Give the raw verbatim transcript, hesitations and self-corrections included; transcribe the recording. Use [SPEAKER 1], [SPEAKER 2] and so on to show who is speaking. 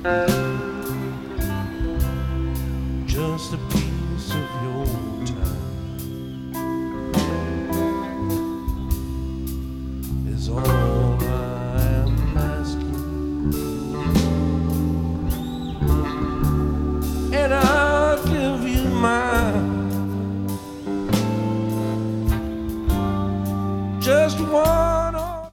[SPEAKER 1] Just a piece of your time is all I am asking.